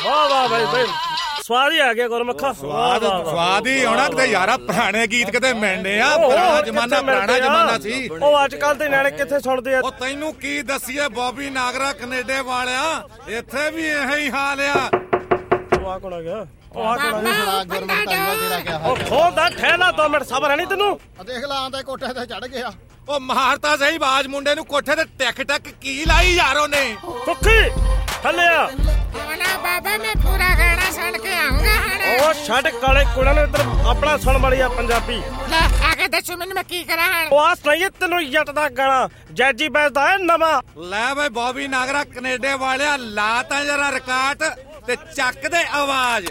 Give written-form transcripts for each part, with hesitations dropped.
ਵਾਹ ਵਾਹ ਬਾਈ ਬਾਈ ਸਵਾਦ ਹੀ ਆ ਗਿਆ ਗੁਰਮੁਖਾ। ਸਵਾਦ ਹੀ ਆਉਣਾ ਕਿਤੇ ਯਾਰਾ, ਪੁਰਾਣੇ ਗੀਤ ਕਿਤੇ ਮਿਲਣੇ ਆ। ਪੁਰਾਣਾ ਜ਼ਮਾਨਾ ਸੀ। ਉਹ ਅੱਜ ਕੱਲ ਦੇ ਨਿਆਣੇ ਕਿੱਥੇ ਸੁਣਦੇ ਆ। ਉਹ ਤੈਨੂੰ ਕੀ ਦੱਸੀਏ ਬੌਬੀ ਨਾਗਰਾ ਕੈਨੇਡਾ ਵਾਲਿਆ, ਇੱਥੇ ਵੀ ਇਹੋ ਹੀ ਹਾਲ ਆ। ਉਹ ਆ ਕੋਲ ਆ ਗਿਆ, ਉਹ ਆ ਕੋਲ ਆ ਗਿਆ। ਉਹ ਖੋਲਦਾ ਠਹਿਲਾ 2 ਮਿੰਟ ਸਬਰ ਨਹੀਂ ਤੈਨੂੰ। ਦੇਖ ਲਾ ਆਂਦਾ ਕੋਠੇ ਤੇ ਚੜ ਗਿਆ। ਉਹ ਮਾਰਤਾ ਸਹੀ ਬਾਜ ਮੁੰਡੇ ਨੂੰ ਕੋਠੇ ਤੇ ਟਿਕ ਕੀ ਲਾਈ ਯਾਰ ਉਹਨੇ। ਸੁੱਖੀ ਥੱਲੇ ਆ। ਬਾਬਾ ਮੈਂ ਪੂਰਾ ਗਾਣਾ ਸੁਣ ਕੇ ਆਉਂਗਾ ਹੁਣ। ਉਹ ਛੱਡ ਕਾਲੇ ਕੁੜਾਂ ਨੇ ਇੱਧਰ ਆਪਣਾ ਸੁਣ ਬੜੀ ਆ ਪੰਜਾਬੀ। ਲੈ ਆ ਕੇ ਦੱਸੋ ਮੈਨੂੰ ਮੈਂ ਕੀ ਕਰਾਂ ਹੁਣ। ਉਹ ਆ ਸੁਣਾਈਏ ਤੈਨੂੰ ਜੱਟ ਦਾ ਗਾਣਾ ਜੈਜੀ ਬੈਸਦਾ ਹੈ ਨਵਾਂ। ਲੈ ਬਈ ਬੌਬੀ ਨਾਗਰਾ ਕੈਨੇਡਾ ਵਾਲਿਆ ਲਾ ਤਾਂ ਜਰਾ ਰਿਕਾਰਡ ਤੇ ਚੱਕ ਦੇ ਆਵਾਜ਼।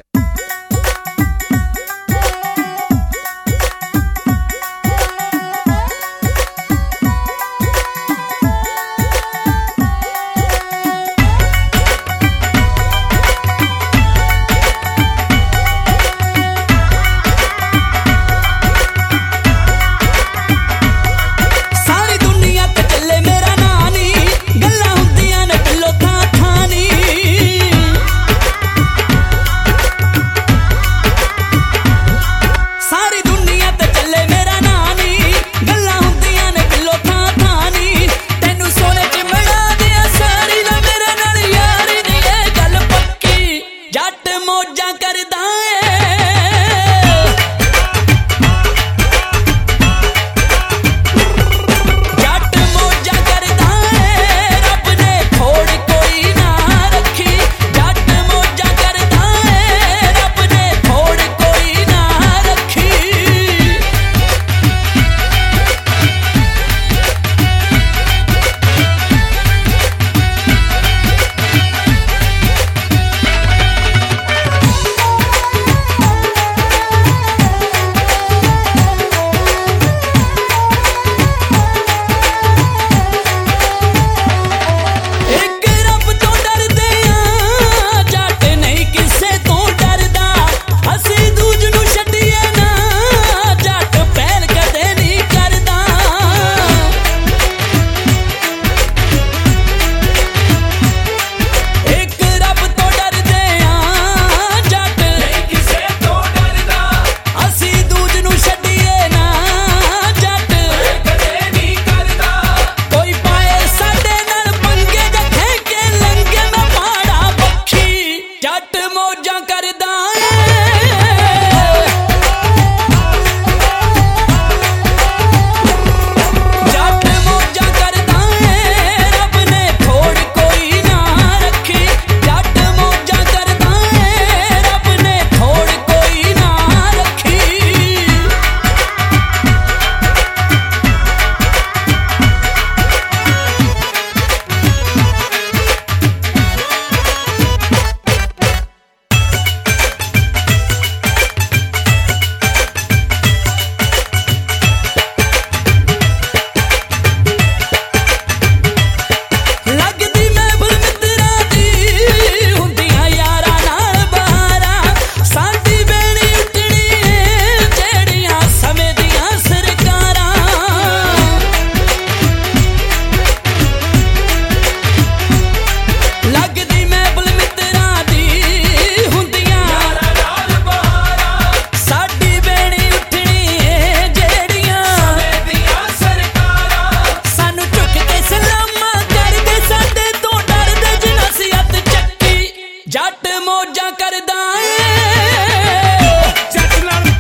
ਜੱਟ ਮੌਜਾਂ ਕਰਦਾ ਏ, ਜੱਟ ਨਾਲ